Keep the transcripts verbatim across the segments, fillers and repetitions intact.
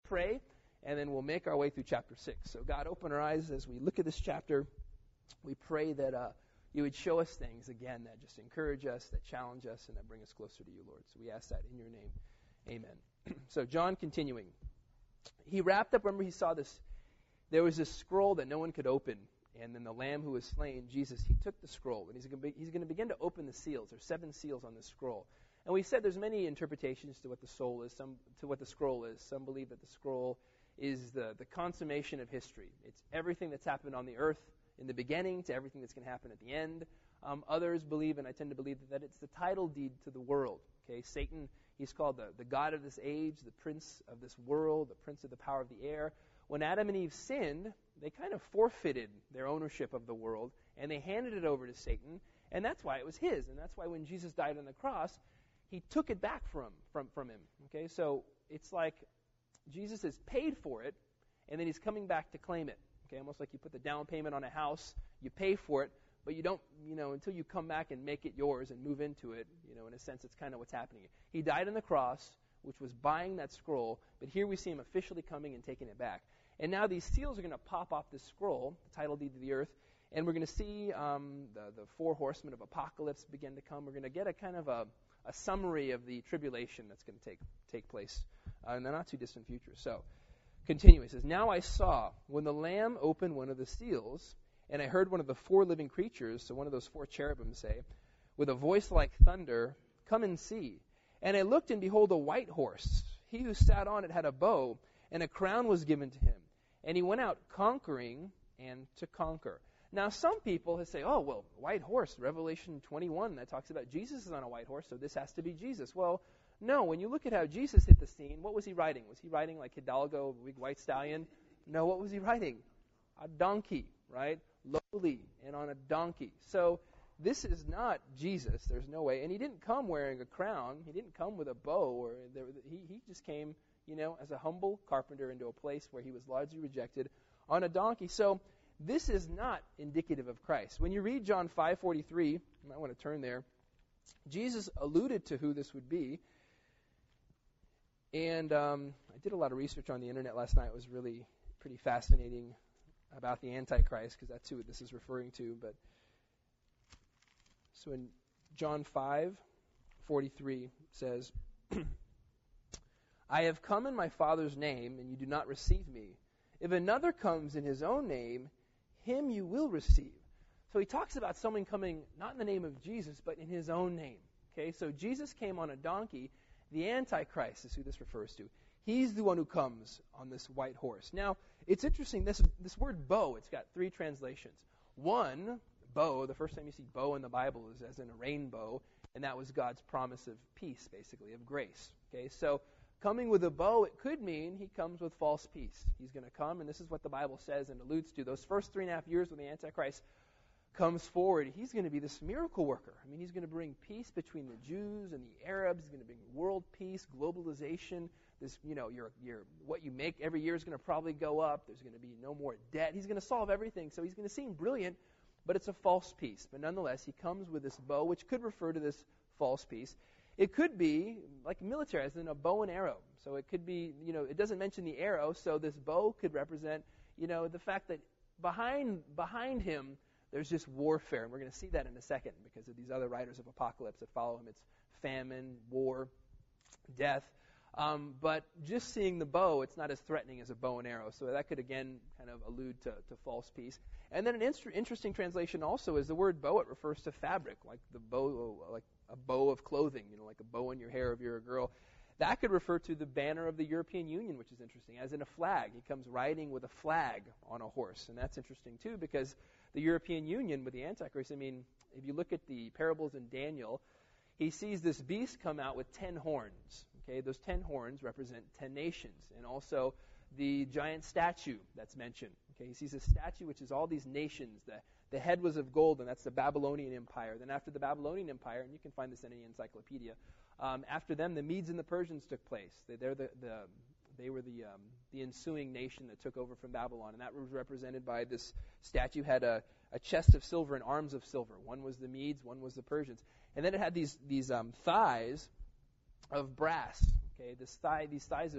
pray, and then we'll make our way through chapter six. So God, open our eyes as we look at this chapter. We pray that uh, you would show us things, again, that just encourage us, that challenge us, and that bring us closer to you, Lord. So we ask that in your name. Amen. So John continuing. He wrapped up, remember he saw this, there was this scroll that no one could open, and then the Lamb who was slain, Jesus, he took the scroll, and he's going to be, he's going to begin to open the seals. There's seven seals on this scroll. And we said there's many interpretations to what the soul is, some to what the scroll is. Some believe that the scroll is the, the consummation of history. It's everything that's happened on the earth in the beginning to everything that's going to happen at the end. Um, others believe, and I tend to believe, that it's the title deed to the world. Okay, Satan, he's called the, the god of this age, the prince of this world, the prince of the power of the air. When Adam and Eve sinned, they kind of forfeited their ownership of the world, and they handed it over to Satan, and that's why it was his. And that's why when Jesus died on the cross, he took it back from, from, from him. Okay, so it's like Jesus has paid for it, and then he's coming back to claim it. Okay, almost like you put the down payment on a house, you pay for it, but you don't, you know, until you come back and make it yours and move into it, you know, in a sense, it's kind of what's happening. He died on the cross, which was buying that scroll, but here we see him officially coming and taking it back. And now these seals are going to pop off this scroll, the title deed to the earth, and we're going to see um, the, the four horsemen of apocalypse begin to come. We're going to get a kind of a, a summary of the tribulation that's going to take take place uh, in the not-too-distant future. So, continue. He says, "Now I saw, when the Lamb opened one of the seals, and I heard one of the four living creatures," so one of those four cherubim, say, "with a voice like thunder, 'Come and see.' And I looked, and behold, a white horse. He who sat on it had a bow, and a crown was given to him. And he went out conquering and to conquer." Now, some people have say, oh, well, white horse, Revelation twenty-one, that talks about Jesus is on a white horse, so this has to be Jesus. Well, no, when you look at how Jesus hit the scene, what was he riding? Was he riding like Hidalgo, big white stallion? No, what was he riding? A donkey, right? Lowly and on a donkey. So this is not Jesus. There's no way. And he didn't come wearing a crown. He didn't come with a bow. Or there, he, he just came, you know, as a humble carpenter into a place where he was largely rejected on a donkey. So this is not indicative of Christ. When you read John five forty-three, you might want to turn there, Jesus alluded to who this would be. And um, I did a lot of research on the internet last night. It was really pretty fascinating about the Antichrist, because that's who this is referring to. But so in John five forty-three says, "I have come in my Father's name, and you do not receive me. If another comes in his own name, him you will receive." So he talks about someone coming not in the name of Jesus, but in his own name. Okay, so Jesus came on a donkey. The Antichrist is who this refers to. He's the one who comes on this white horse. Now, it's interesting, this this word bow, it's got three translations. One, bow, the first time you see bow in the Bible is as in a rainbow, and that was God's promise of peace, basically, of grace. Okay, so coming with a bow, it could mean he comes with false peace. He's going to come, and this is what the Bible says and alludes to. Those first three and a half years when the Antichrist comes forward, he's going to be this miracle worker. I mean, he's going to bring peace between the Jews and the Arabs. He's going to bring world peace, globalization. This, you know, your your what you make every year is going to probably go up. There's going to be no more debt. He's going to solve everything. So he's going to seem brilliant, but it's a false peace. But nonetheless, he comes with this bow, which could refer to this false peace. It could be like military, as in a bow and arrow. So it could be, you know, it doesn't mention the arrow, so this bow could represent, you know, the fact that behind behind him, there's just warfare, and we're going to see that in a second because of these other writers of apocalypse that follow him. It's famine, war, death. Um, but just seeing the bow, it's not as threatening as a bow and arrow. So that could, again, kind of allude to, to false peace. And then an inst- interesting translation also is the word bow. It refers to fabric, like the bow, like a bow of clothing, you know, like a bow in your hair if you're a girl. That could refer to the banner of the European Union, which is interesting, as in a flag. He comes riding with a flag on a horse, and that's interesting too because the European Union with the Antichrist, I mean, if you look at the parables in Daniel, he sees this beast come out with ten horns. Okay, those ten horns represent ten nations, and also the giant statue that's mentioned. Okay, he sees a statue which is all these nations. The, the head was of gold, and that's the Babylonian Empire. Then after the Babylonian Empire, and you can find this in any encyclopedia, um, after them the Medes and the Persians took place. They, they're the, the They were the um, the ensuing nation that took over from Babylon, and that was represented by this statue. Had a, a chest of silver and arms of silver. One was the Medes, one was the Persians, and then it had these these um, thighs of brass. Okay, this thigh, these thighs of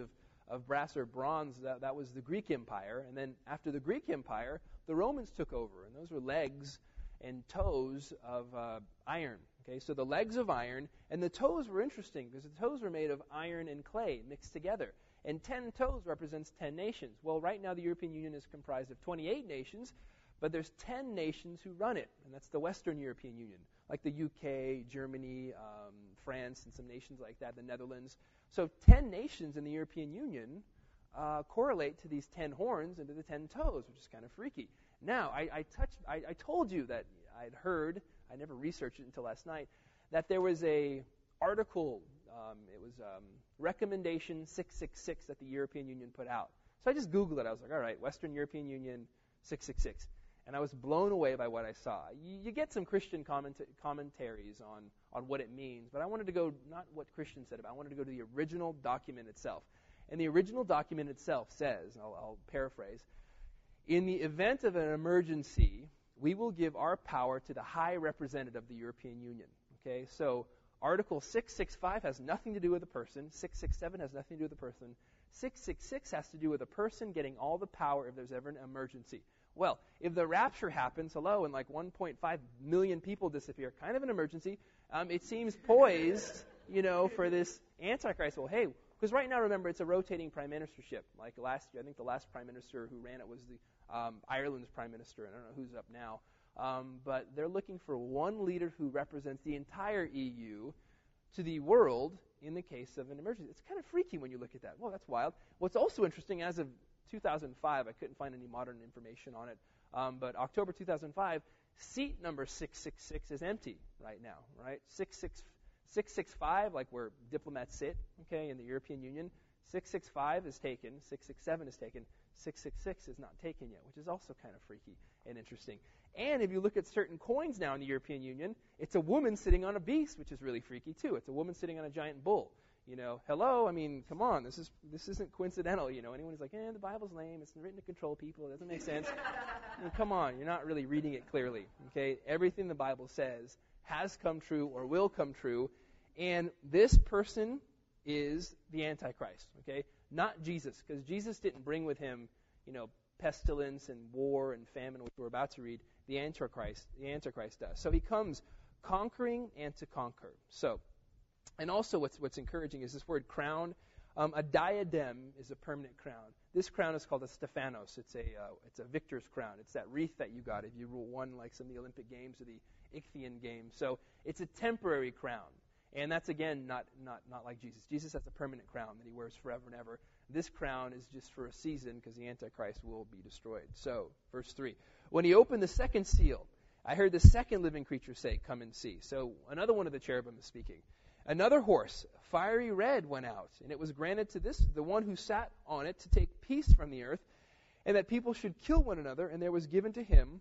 of brass or bronze. That, that was the Greek Empire. And then after the Greek Empire, the Romans took over. And those were legs and toes of uh, iron. Okay, so the legs of iron, and the toes were interesting because the toes were made of iron and clay mixed together. And ten toes represents ten nations. Well, right now the European Union is comprised of twenty-eight nations, but there's ten nations who run it, and that's the Western European Union, like the U K, Germany, um, France, and some nations like that, the Netherlands. So ten nations in the European Union uh, correlate to these ten horns and to the ten toes, which is kind of freaky. Now, I, I touched, I, I told you that I'd heard, I never researched it until last night, that there was a article, um, it was um, Recommendation six six six that the European Union put out. So I just Googled it. I was like, all right, Western European Union six six six. And I was blown away by what I saw. You, you get some Christian comment, commentaries on, on what it means, but I wanted to go, not what Christians said about it, I wanted to go to the original document itself. And the original document itself says, I'll, I'll paraphrase, in the event of an emergency, we will give our power to the High Representative of the European Union. Okay, so Article six sixty-five has nothing to do with a person. six sixty-seven has nothing to do with a person. six sixty-six has to do with a person getting all the power if there's ever an emergency. Well, if the rapture happens, hello, and like one point five million people disappear, kind of an emergency, um, it seems poised, you know, for this Antichrist. Well, hey, because right now, remember, it's a rotating prime ministership. Like last year, I think the last prime minister who ran it was the um, Ireland's prime minister, and I don't know who's up now. Um, but they're looking for one leader who represents the entire E U to the world in the case of an emergency. It's kind of freaky when you look at that. Well, that's wild. What's also interesting, as of two thousand five, I couldn't find any modern information on it, um, but October two thousand five, seat number six six six is empty right now, right? six six five, like where diplomats sit, okay, in the European Union, six six five is taken, six six seven is taken, six six six is not taken yet, which is also kind of freaky and interesting. And if you look at certain coins now in the European Union, it's a woman sitting on a beast, which is really freaky too. It's a woman sitting on a giant bull. You know, hello, I mean, come on, this is this isn't coincidental. You know, anyone who's like, eh, the Bible's lame, it's written to control people, it doesn't make sense. I mean, come on, you're not really reading it clearly. Okay, everything the Bible says has come true or will come true, and this person is the Antichrist. Okay, not Jesus, because Jesus didn't bring with him, you know, pestilence and war and famine, which we're about to read. The Antichrist, the Antichrist does. So he comes conquering and to conquer. So, and also what's what's encouraging is this word crown. Um, a diadem is a permanent crown. This crown is called a Stephanos. It's a uh, it's a victor's crown. It's that wreath that you got if you won like some of the Olympic Games or the Ichthian Games. So it's a temporary crown. And that's, again, not, not, not like Jesus. Jesus has a permanent crown that he wears forever and ever. This crown is just for a season because the Antichrist will be destroyed. So, verse three. When he opened the second seal, I heard the second living creature say, come and see. So, another one of the cherubim is speaking. Another horse, fiery red, went out, and it was granted to this, the one who sat on it, to take peace from the earth, and that people should kill one another, and there was given to him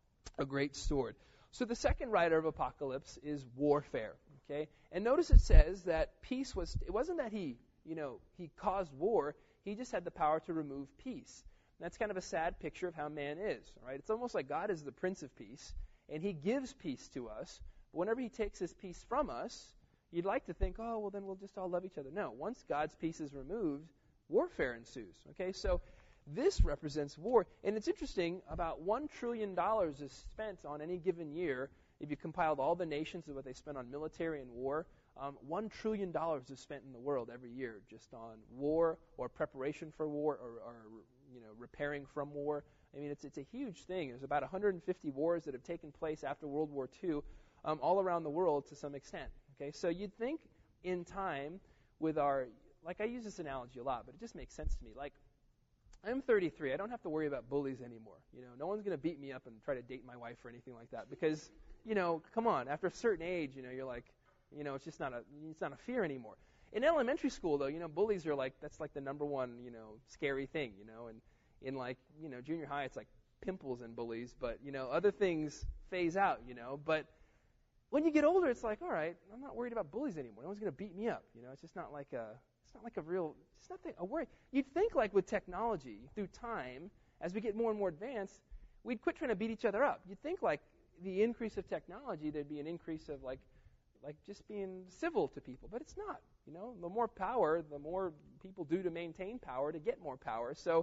a great sword. So, the second rider of Apocalypse is warfare. Okay, and notice it says that peace was, it wasn't that he, you know, he caused war, he just had the power to remove peace. And that's kind of a sad picture of how man is, right? It's almost like God is the Prince of Peace, and he gives peace to us, but whenever he takes his peace from us, you'd like to think, oh, well, then we'll just all love each other. No, once God's peace is removed, warfare ensues, okay? So this represents war, and it's interesting, about one trillion dollars is spent on any given year. If you compiled all the nations and what they spend on military and war, um, one trillion dollars is spent in the world every year just on war or preparation for war or, or you know, repairing from war. I mean, it's it's a huge thing. There's about one hundred fifty wars that have taken place after World War Two um, all around the world to some extent. Okay, so you'd think in time with our, like I use this analogy a lot, but it just makes sense to me. Like, I'm thirty-three. I don't have to worry about bullies anymore. You know, no one's going to beat me up and try to date my wife or anything like that because, you know, come on. After a certain age, you know, you're like, you know, it's just not a, it's not a fear anymore. In elementary school, though, you know, bullies are like, that's like the number one, you know, scary thing, you know. And in like, you know, junior high, it's like pimples and bullies, but you know, other things phase out, you know. But when you get older, it's like, all right, I'm not worried about bullies anymore. No one's going to beat me up, you know. It's just not like a, it's not like a real, it's not a worry. You'd think like with technology, through time, as we get more and more advanced, we'd quit trying to beat each other up. You'd think like the increase of technology, there'd be an increase of like, like just being civil to people, but it's not. You know, the more power, the more people do to maintain power to get more power. So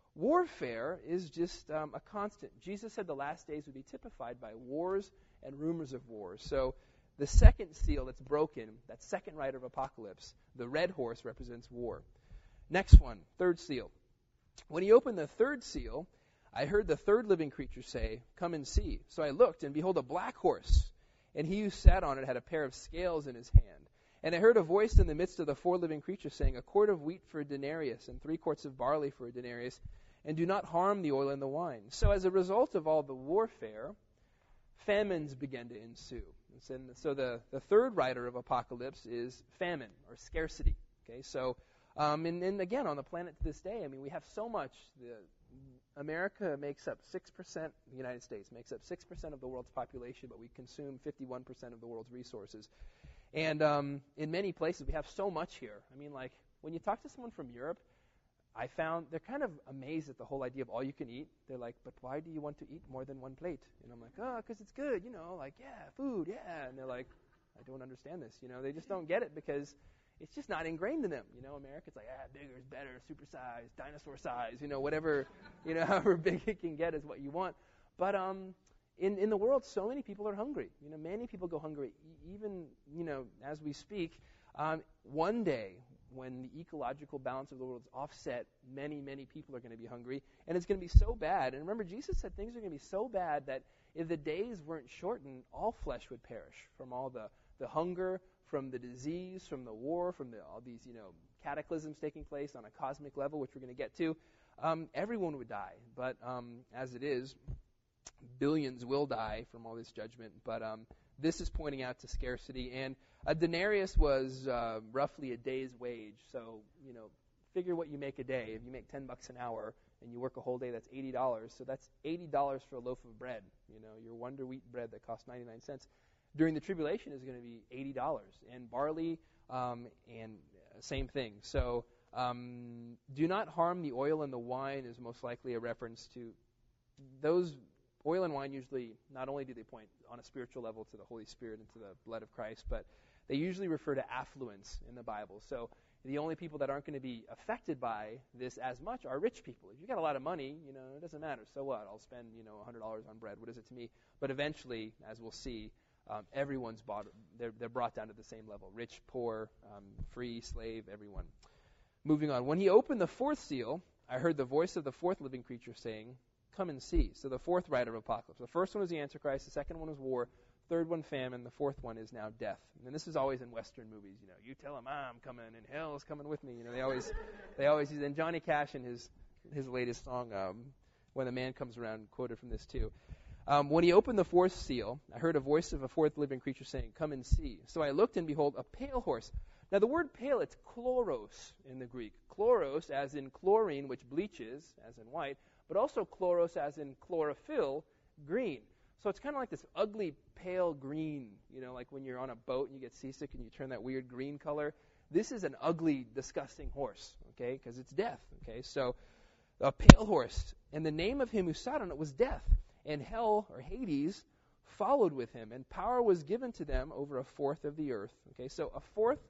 warfare is just um, a constant. Jesus said the last days would be typified by wars and rumors of wars. So the second seal that's broken, that second rider of apocalypse, the red horse represents war. Next one, third seal. When he opened the third seal, I heard the third living creature say, "Come and see." So I looked, and behold, a black horse, and he who sat on it had a pair of scales in his hand. And I heard a voice in the midst of the four living creatures saying, "A quart of wheat for a denarius, and three quarts of barley for a denarius, and do not harm the oil and the wine." So as a result of all the warfare, famines began to ensue. And so the, the third rider of apocalypse is famine, or scarcity. Okay, so, um, and, and again, on the planet to this day, I mean, we have so much. The, America makes up six percent, the United States makes up six percent of the world's population, but we consume fifty-one percent of the world's resources. And um, in many places, we have so much here. I mean, like, when you talk to someone from Europe, I found they're kind of amazed at the whole idea of all you can eat. They're like, "But why do you want to eat more than one plate?" And I'm like, "Oh, because it's good, you know, like, yeah, food, yeah." And they're like, "I don't understand this." You know, they just don't get it because it's just not ingrained in them. You know, America's like, ah, bigger is better, super size, dinosaur size, you know, whatever, you know, however big it can get is what you want. But um, in, in the world, so many people are hungry. You know, many people go hungry, e- even, you know, as we speak. Um, one day, when the ecological balance of the world is offset, many, many people are going to be hungry, and it's going to be so bad. And remember, Jesus said things are going to be so bad that if the days weren't shortened, all flesh would perish from all the, the hunger, from the disease, from the war, from the, all these, you know, cataclysms taking place on a cosmic level, which we're going to get to. Um, everyone would die. But um, as it is, billions will die from all this judgment. But um, this is pointing out to scarcity. And a denarius was uh, roughly a day's wage. So, you know, figure what you make a day. If you make ten bucks an hour and you work a whole day, that's eighty dollars. So that's eighty dollars for a loaf of bread. You know, your Wonder Wheat bread that costs ninety-nine cents. During the tribulation is going to be eighty dollars. And barley, um, and same thing. So um, do not harm the oil and the wine is most likely a reference to those. Oil and wine usually, not only do they point on a spiritual level to the Holy Spirit and to the blood of Christ, but they usually refer to affluence in the Bible. So the only people that aren't going to be affected by this as much are rich people. If you got a lot of money, you know, it doesn't matter. So what? I'll spend, you know, one hundred dollars on bread. What is it to me? But eventually, as we'll see, um, everyone's bought, they're, they're brought down to the same level. Rich, poor, um, free, slave, everyone. Moving on. When he opened the fourth seal, I heard the voice of the fourth living creature saying, "Come and see." So the fourth rider of apocalypse. The first one was the Antichrist. The second one was war. Third one, famine. The fourth one is now death. And this is always in Western movies. You know, you tell them I'm coming, and hell's coming with me. You know, they always, they always use. And Johnny Cash in his his latest song, um, "When the Man Comes Around," quoted from this too. Um, when he opened the fourth seal, I heard a voice of a fourth living creature saying, "Come and see." So I looked, and behold, a pale horse. Now the word pale, it's chloros in the Greek. Chloros, as in chlorine, which bleaches, as in white, but also chloros, as in chlorophyll, green. So it's kind of like this ugly pale green, you know, like when you're on a boat and you get seasick and you turn that weird green color. This is an ugly, disgusting horse, okay, because it's death, okay. So a pale horse, and the name of him who sat on it was Death, and hell, or Hades, followed with him, and power was given to them over a fourth of the earth, okay. So a fourth.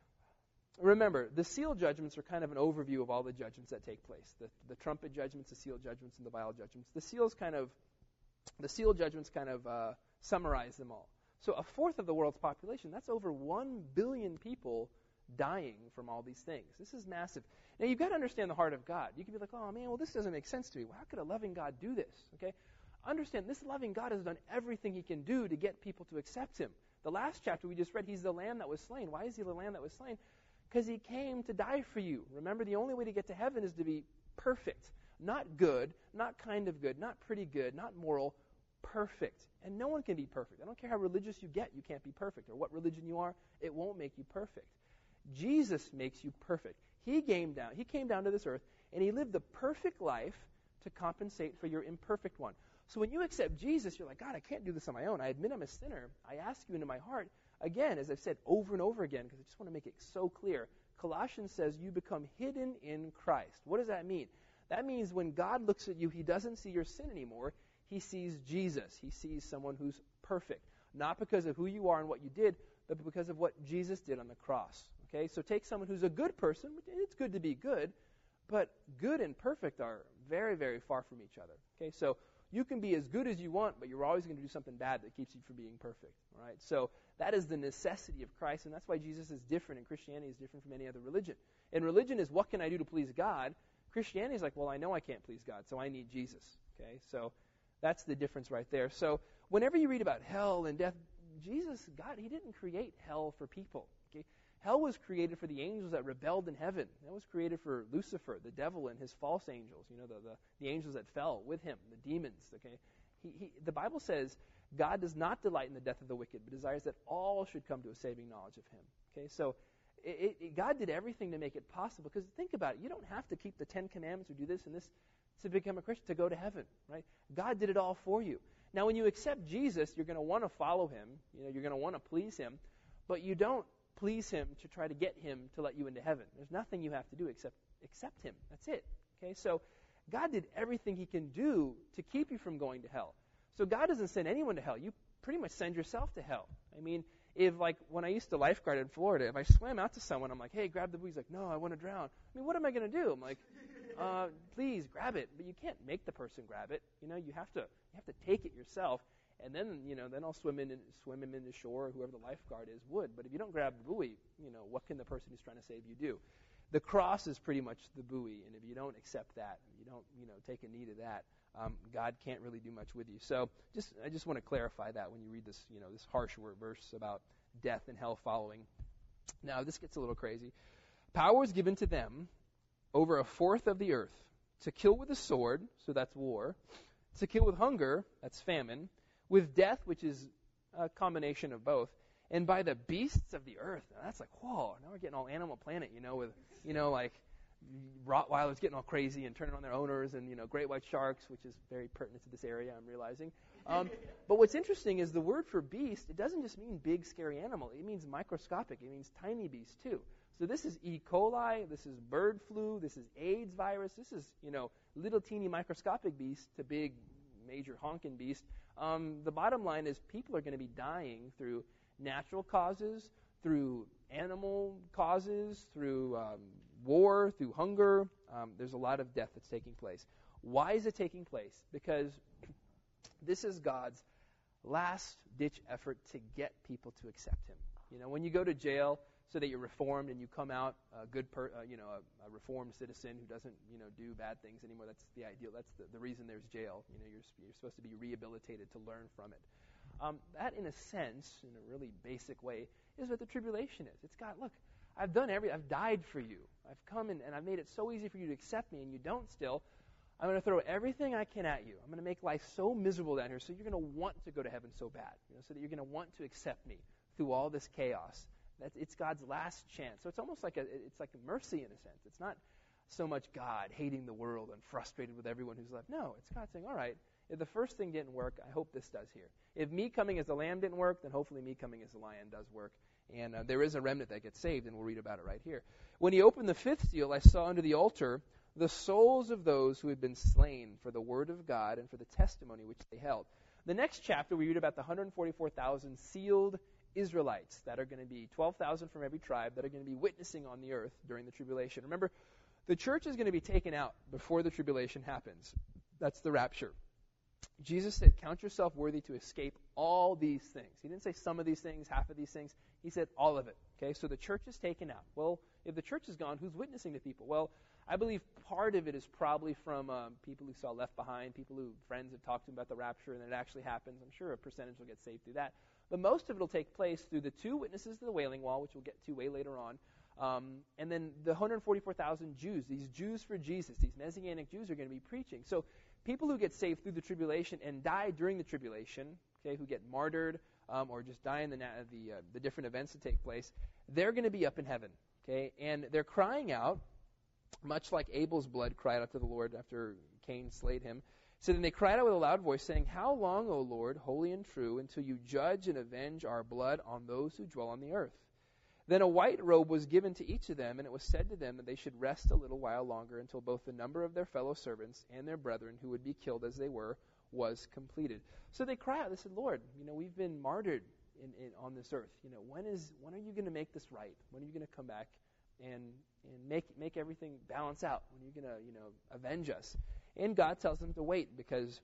Remember, the seal judgments are kind of an overview of all the judgments that take place. The, the trumpet judgments, the seal judgments, and the vial judgments. The seals kind of, the seal judgments kind of uh, summarize them all. So a fourth of the world's population, that's over one billion people dying from all these things. This is massive. Now, you've got to understand the heart of God. You can be like, oh, man, well, this doesn't make sense to me. Well, how could a loving God do this? Okay, understand, this loving God has done everything he can do to get people to accept him. The last chapter we just read, he's the lamb that was slain. Why is he the lamb that was slain? Because he came to die for you. Remember, the only way to get to heaven is to be perfect. Not good, not kind of good, not pretty good, not moral, perfect. And no one can be perfect. I don't care how religious you get, you can't be perfect. Or what religion you are, it won't make you perfect. Jesus makes you perfect. He came down, he came down to this earth, and he lived the perfect life to compensate for your imperfect one. So when you accept Jesus, you're like, God, I can't do this on my own. I admit I'm a sinner. I ask you into my heart. Again, as I've said over and over again, because I just want to make it so clear, Colossians says you become hidden in Christ. What does that mean? That means when God looks at you, he doesn't see your sin anymore. He sees Jesus. He sees someone who's perfect. Not because of who you are and what you did, but because of what Jesus did on the cross. Okay, so take someone who's a good person. It's good to be good, but good and perfect are very, very far from each other. Okay, so you can be as good as you want, but you're always going to do something bad that keeps you from being perfect. All right, so that is the necessity of Christ, and that's why Jesus is different, and Christianity is different from any other religion. And religion is, what can I do to please God? Christianity is like, well, I know I can't please God, so I need Jesus. Okay, so that's the difference right there. So whenever you read about hell and death, Jesus, God, he didn't create hell for people. Okay, hell was created for the angels that rebelled in heaven. That was created for Lucifer, the devil, and his false angels. You know, the the, the angels that fell with him, the demons. Okay, he, he, the Bible says God does not delight in the death of the wicked, but desires that all should come to a saving knowledge of him. Okay, so it, it, God did everything to make it possible. Because think about it, you don't have to keep the Ten Commandments or do this and this to become a Christian, to go to heaven, right? God did it all for you. Now, when you accept Jesus, you're going to want to follow him. You know, you're going to want to please him, but you don't please him to try to get him to let you into heaven. There's nothing you have to do except accept him. That's it. Okay, so God did everything he can do to keep you from going to hell. So God doesn't send anyone to hell. You pretty much send yourself to hell. I mean, if like when I used to lifeguard in Florida, if I swam out to someone, I'm like, hey, grab the buoy. He's like, no, I want to drown. I mean, what am I going to do? I'm like, uh, please grab it. But you can't make the person grab it. You know, you have to you have to take it yourself. And then, you know, then I'll swim in and swim him in the shore, or whoever the lifeguard is would. But if you don't grab the buoy, you know, what can the person who's trying to save you do? The cross is pretty much the buoy, and if you don't accept that, you don't, you know, take a knee to that, um, God can't really do much with you. So, just I just want to clarify that when you read this, you know, this harsh word verse about death and hell following. Now, this gets a little crazy. Power was given to them over a fourth of the earth to kill with a sword, so that's war, to kill with hunger, that's famine, with death, which is a combination of both, and by the beasts of the earth. Now that's like, whoa, now we're getting all Animal Planet, you know, with, you know, like Rottweilers getting all crazy and turning on their owners, and, you know, great white sharks, which is very pertinent to this area, I'm realizing. Um, but what's interesting is the word for beast, it doesn't just mean big, scary animal. It means microscopic. It means tiny beast, too. So this is E. coli, this is bird flu, this is AIDS virus, this is, you know, little teeny microscopic beast to big, major honking beast. Um, the bottom line is people are going to be dying through natural causes, through animal causes, through um, war, through hunger. Um, there's a lot of death that's taking place. Why is it taking place? Because this is God's last-ditch effort to get people to accept him. You know, when you go to jail so that you're reformed and you come out a good, per, uh, you know, a, a reformed citizen who doesn't, you know, do bad things anymore. That's the ideal. That's the, the reason there's jail. You know, you're you're supposed to be rehabilitated to learn from it. Um, that, in a sense, in a really basic way, is what the tribulation is. It's God, look, I've done every, I've died for you. I've come in and I've made it so easy for you to accept me, and you don't still. I'm going to throw everything I can at you. I'm going to make life so miserable down here, so you're going to want to go to heaven so bad, you know, so that you're going to want to accept me through all this chaos. That's, it's God's last chance. So it's almost like a, it's like a mercy in a sense. It's not so much God hating the world and frustrated with everyone who's left. No, it's God saying, all right, if the first thing didn't work, I hope this does here. If me coming as a lamb didn't work, then hopefully me coming as a lion does work. And uh, there is a remnant that gets saved, and we'll read about it right here. When he opened the fifth seal, I saw under the altar the souls of those who had been slain for the word of God and for the testimony which they held. The next chapter, we read about the one hundred forty-four thousand sealed Israelites that are going to be twelve thousand from every tribe that are going to be witnessing on the earth during the tribulation. Remember, the church is going to be taken out before the tribulation happens. That's the rapture. Jesus said, count yourself worthy to escape all these things. He didn't say some of these things, half of these things. He said all of it. Okay, so the church is taken out. Well, if the church is gone, who's witnessing to people? Well, I believe part of it is probably from um, people who saw Left Behind, people who friends have talked to them about the rapture, and it actually happens. I'm sure a percentage will get saved through that. But most of it will take place through the two witnesses to the Wailing Wall, which we'll get to way later on, um, and then the one hundred forty-four thousand Jews, these Jews for Jesus, these Messianic Jews are going to be preaching. So people who get saved through the tribulation and die during the tribulation, okay, who get martyred um, or just die in the, the, uh, the different events that take place, they're going to be up in heaven, okay, and they're crying out, much like Abel's blood cried out to the Lord after Cain slayed him. So then they cried out with a loud voice, saying, how long, O Lord, holy and true, until you judge and avenge our blood on those who dwell on the earth? Then a white robe was given to each of them, and it was said to them that they should rest a little while longer until both the number of their fellow servants and their brethren who would be killed as they were was completed. So they cry out, they said, Lord, you know, we've been martyred in, in on this earth. You know, when is when are you going to make this right? When are you going to come back and and make make everything balance out? When are you going to, you know, avenge us? And God tells them to wait because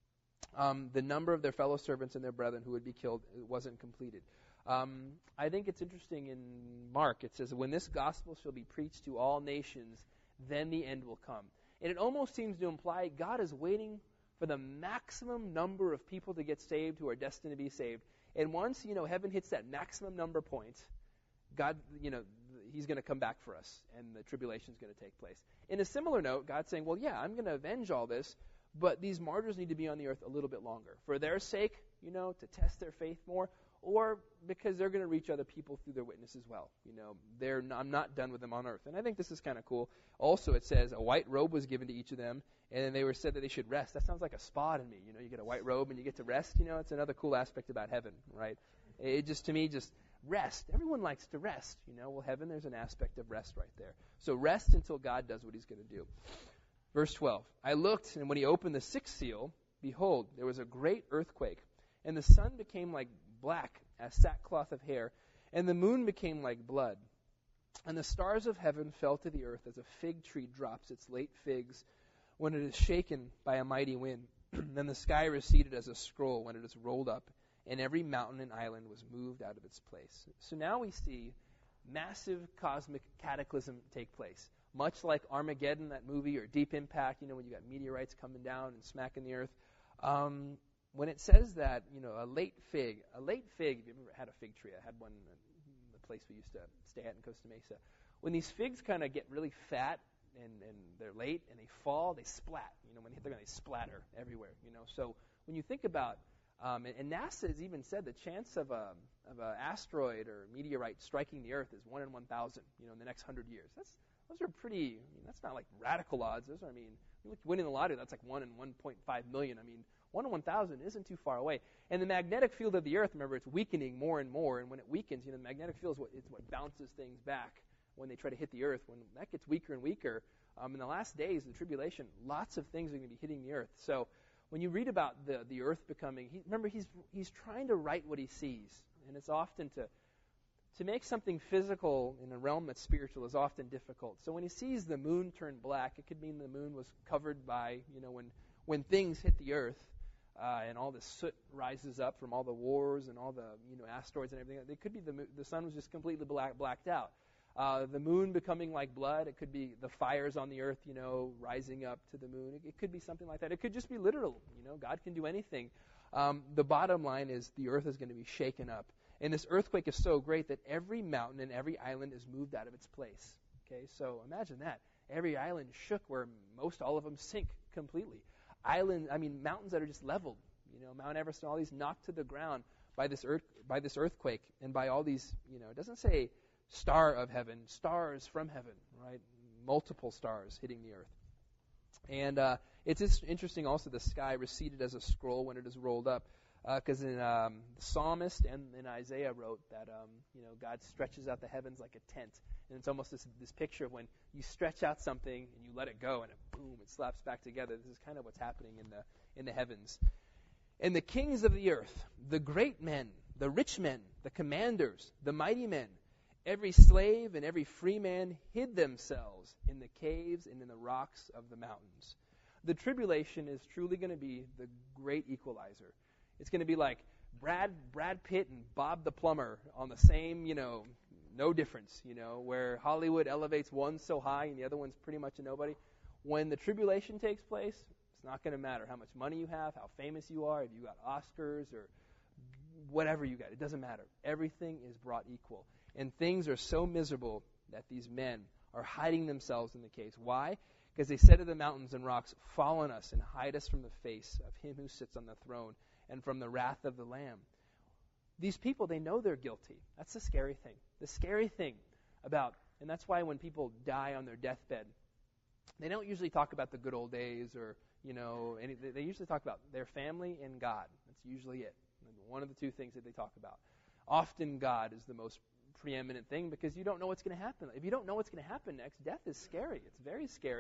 um, the number of their fellow servants and their brethren who would be killed wasn't completed. Um, I think it's interesting in Mark, it says, when this gospel shall be preached to all nations, then the end will come. And it almost seems to imply God is waiting for the maximum number of people to get saved who are destined to be saved. And once, you know, heaven hits that maximum number point, God, you know, he's going to come back for us, and the tribulation is going to take place. In a similar note, God's saying, well, yeah, I'm going to avenge all this, but these martyrs need to be on the earth a little bit longer. For their sake, you know, to test their faith more, or because they're going to reach other people through their witness as well. You know, they're not, I'm not done with them on earth. And I think this is kind of cool. Also, it says a white robe was given to each of them, and then they were said that they should rest. That sounds like a spa to me. You know, you get a white robe and you get to rest. You know, it's another cool aspect about heaven, right? It just, to me, just rest. Everyone likes to rest. You know, well, heaven, there's an aspect of rest right there. So rest until God does what he's going to do. Verse twelve, I looked, and when he opened the sixth seal, behold, there was a great earthquake, and the sun became like black as sackcloth of hair, and the moon became like blood. And the stars of heaven fell to the earth as a fig tree drops its late figs when it is shaken by a mighty wind. Then the sky receded as a scroll when it is rolled up, and every mountain and island was moved out of its place. So now we see massive cosmic cataclysm take place. Much like Armageddon, that movie, or Deep Impact, you know, when you got meteorites coming down and smacking the earth. Um, when it says that, you know, a late fig, a late fig, if you've ever had a fig tree, I had one in the place we used to stay at in Costa Mesa. When these figs kind of get really fat and, and they're late and they fall, they splat. You know, when they hit the ground, they splatter everywhere, you know. So when you think about, um, and, and NASA has even said the chance of a of an asteroid or meteorite striking the Earth is one in one thousand, you know, in the next hundred years. That's Those are pretty, I mean, that's not like radical odds. Those are, I mean, you look, winning the lottery, that's like one in one point five million. I mean, one in one thousand isn't too far away. And the magnetic field of the Earth, remember, it's weakening more and more. And when it weakens, you know, the magnetic field is what, it's what bounces things back when they try to hit the Earth. When that gets weaker and weaker, um, in the last days, the tribulation, lots of things are going to be hitting the Earth. So when you read about the, the Earth becoming, he, remember, he's he's trying to write what he sees. And it's often to... To make something physical in a realm that's spiritual is often difficult. So when he sees the moon turn black, it could mean the moon was covered by, you know, when when things hit the earth uh, and all the soot rises up from all the wars and all the, you know, asteroids and everything. It could be the the sun was just completely black, blacked out. Uh, the moon becoming like blood. It could be the fires on the earth, you know, rising up to the moon. It, it could be something like that. It could just be literal. You know, God can do anything. Um, the bottom line is the earth is going to be shaken up. And this earthquake is so great that every mountain and every island is moved out of its place. Okay, so imagine that. Every island shook where most all of them sink completely. Island, I mean, mountains that are just leveled. You know, Mount Everest and all these knocked to the ground by this earth, by this earthquake and by all these, you know, it doesn't say star of heaven, stars from heaven, right? Multiple stars hitting the earth. And uh, it's just interesting also the sky receded as a scroll when it is rolled up. Because uh, in um, the psalmist and in Isaiah wrote that um, you know, God stretches out the heavens like a tent, and it's almost this this picture of when you stretch out something and you let it go, and it, boom, it slaps back together. This is kind of what's happening in the in the heavens. And the kings of the earth, the great men, the rich men, the commanders, the mighty men, every slave and every free man hid themselves in the caves and in the rocks of the mountains. The tribulation is truly going to be the great equalizer. It's going to be like Brad Brad Pitt and Bob the Plumber on the same, you know, no difference, you know, where Hollywood elevates one so high and the other one's pretty much a nobody. When the tribulation takes place, it's not going to matter how much money you have, how famous you are, if you got Oscars or whatever you got. It doesn't matter. Everything is brought equal. And things are so miserable that these men are hiding themselves in the caves. Why? Because they said to the mountains and rocks, fall on us and hide us from the face of him who sits on the throne and from the wrath of the Lamb. These people, they know they're guilty. That's the scary thing. The scary thing about, and that's why when people die on their deathbed, they don't usually talk about the good old days or, you know, any, they usually talk about their family and God. That's usually it. One of the two things that they talk about. Often God is the most preeminent thing because you don't know what's going to happen. If you don't know what's going to happen next, death is scary. It's very scary.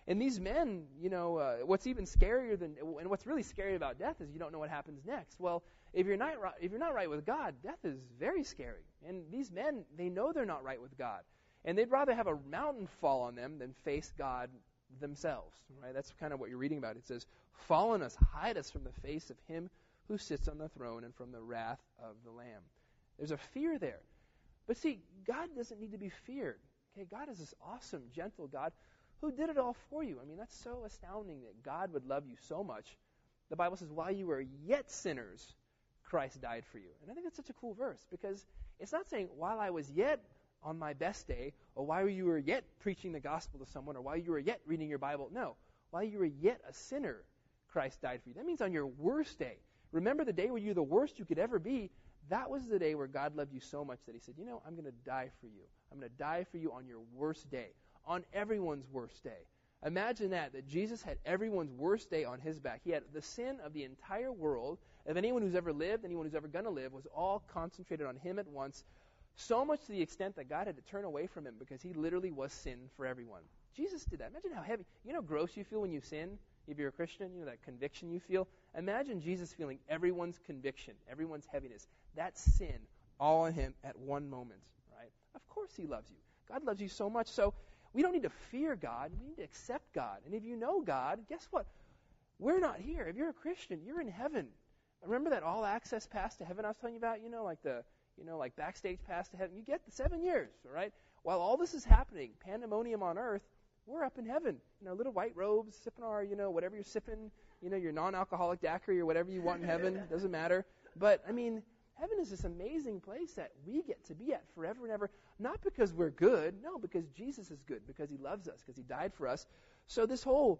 And these men, you know, uh, what's even scarier than, and what's really scary about death is you don't know what happens next. Well, if you're not right, if you're not right with God, death is very scary. And these men, they know they're not right with God, and they'd rather have a mountain fall on them than face God themselves. Right? That's kind of what you're reading about. It says, "Fall on us, hide us from the face of Him who sits on the throne and from the wrath of the Lamb." There's a fear there, but see, God doesn't need to be feared. Okay, God is this awesome, gentle God who did it all for you. I mean, that's so astounding that God would love you so much. The Bible says, while you were yet sinners, Christ died for you. And I think that's such a cool verse, because it's not saying while I was yet on my best day, or while you were yet preaching the gospel to someone, or while you were yet reading your Bible. No, while you were yet a sinner, Christ died for you. That means on your worst day. Remember the day where you're the worst you could ever be? That was the day where God loved you so much that He said, you know, I'm going to die for you. I'm going to die for you on your worst day, on everyone's worst day. Imagine that, that Jesus had everyone's worst day on His back. He had the sin of the entire world, of anyone who's ever lived, anyone who's ever going to live, was all concentrated on Him at once, so much to the extent that God had to turn away from Him because He literally was sin for everyone. Jesus did that. Imagine how heavy, you know how gross you feel when you sin? If you're a Christian, you know that conviction you feel? Imagine Jesus feeling everyone's conviction, everyone's heaviness, that sin, all on Him at one moment, right? Of course He loves you. God loves you so much, so we don't need to fear God. We need to accept God. And if you know God, guess what? We're not here. If you're a Christian, you're in heaven. Remember that all-access pass to heaven I was telling you about? You know, like the, you know, like backstage pass to heaven. You get the seven years, all right? While all this is happening, pandemonium on earth, we're up in heaven in our little white robes, sipping our, you know, whatever you're sipping, you know, your non-alcoholic daiquiri or whatever you want in heaven. Doesn't matter. But, I mean, heaven is this amazing place that we get to be at forever and ever, not because we're good, no, because Jesus is good, because He loves us, because He died for us. So this whole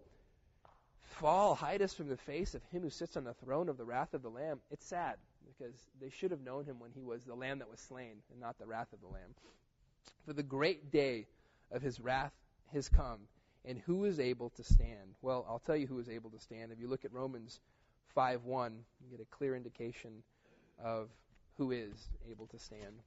fall, hide us from the face of Him who sits on the throne of the wrath of the Lamb, it's sad, because they should have known Him when He was the Lamb that was slain and not the wrath of the Lamb. For the great day of His wrath has come, and who is able to stand? Well, I'll tell you who is able to stand. If you look at Romans five one, you get a clear indication of who is able to stand.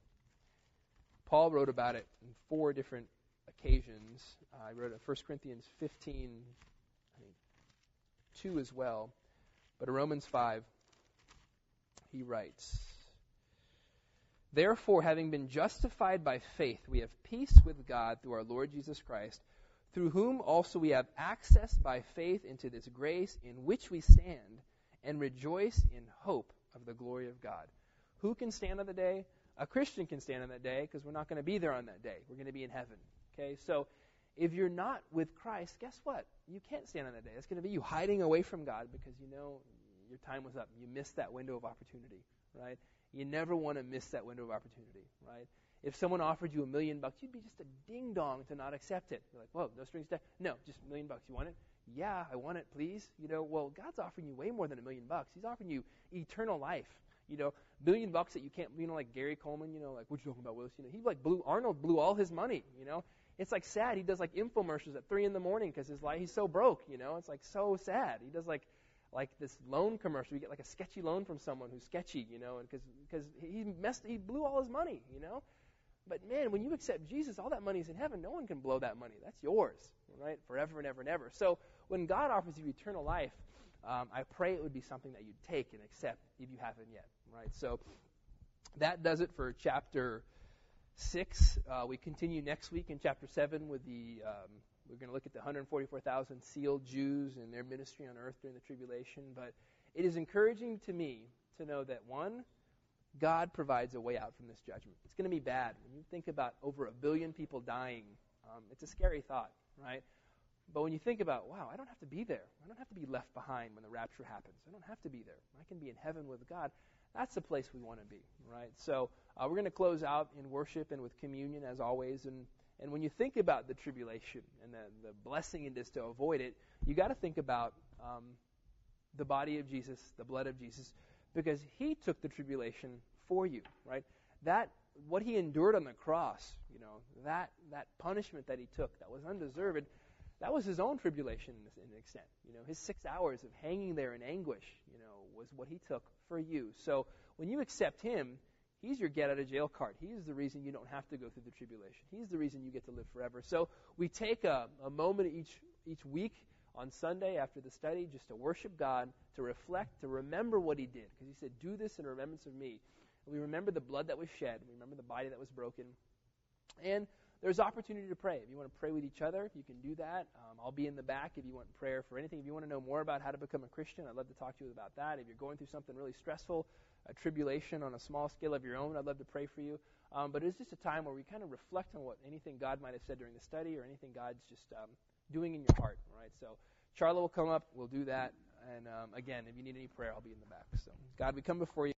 Paul wrote about it in four different occasions. Uh, I wrote it First Corinthians fifteen, I think, two as well. But in Romans five, he writes, "Therefore, having been justified by faith, we have peace with God through our Lord Jesus Christ, through whom also we have access by faith into this grace in which we stand, and rejoice in hope of the glory of God." Who can stand on the day? A Christian can stand on that day, because we're not going to be there on that day. We're going to be in heaven. Okay, so if you're not with Christ, guess what? You can't stand on that day. It's going to be you hiding away from God because you know your time was up. You missed that window of opportunity, right? You never want to miss that window of opportunity, right? If someone offered you a million bucks, you'd be just a ding-dong to not accept it. You're like, whoa, no strings attached. No, just a million bucks. You want it? Yeah, I want it, please. You know, well, God's offering you way more than a million bucks. He's offering you eternal life. You know, million bucks that you can't, you know, like Gary Coleman, you know, like, what you talking about, Willis? You know, he like blew, Arnold blew all his money, you know. It's like sad. He does like infomercials at three in the morning because his life, he's so broke, you know. It's like so sad. He does like, like this loan commercial. You get like a sketchy loan from someone who's sketchy, you know, because because he messed, he blew all his money, you know. But man, when you accept Jesus, all that money's in heaven. No one can blow that money. That's yours, right? Forever and ever and ever. So when God offers you eternal life, um, I pray it would be something that you'd take and accept if you haven't yet, right? So that does it for chapter six. Uh, we continue next week in chapter seven with the, um, we're going to look at the one hundred forty-four thousand sealed Jews and their ministry on earth during the tribulation. But it is encouraging to me to know that, one, God provides a way out from this judgment. It's going to be bad. When you think about over a billion people dying, um, it's a scary thought, right? But when you think about, wow, I don't have to be there. I don't have to be left behind when the rapture happens. I don't have to be there. I can be in heaven with God. That's the place we want to be, right? So uh, we're going to close out in worship and with communion as always. And, and when you think about the tribulation and the, the blessing it is to avoid it, you got to think about um, the body of Jesus, the blood of Jesus, because He took the tribulation for you, right? That, what He endured on the cross, you know, that that punishment that He took that was undeserved, that was His own tribulation in an extent. You know, His six hours of hanging there in anguish, you know, was what He took for you. So when you accept Him, He's your get-out-of-jail card. He's the reason you don't have to go through the tribulation. He's the reason you get to live forever. So we take a, a moment each each week on Sunday after the study, just to worship God, to reflect, to remember what he did. Because he said, do this in remembrance of me. And we remember the blood that was shed. We remember the body that was broken. And there's opportunity to pray. If you want to pray with each other, you can do that. Um, I'll be in the back if you want prayer for anything. If you want to know more about how to become a Christian, I'd love to talk to you about that. If you're going through something really stressful, a tribulation on a small scale of your own, I'd love to pray for you. Um, but it's just a time where we kind of reflect on what anything God might have said during the study or anything God's just um, doing in your heart. All right. So Charlotte will come up. We'll do that. And um, again, if you need any prayer, I'll be in the back. So God, we come before you.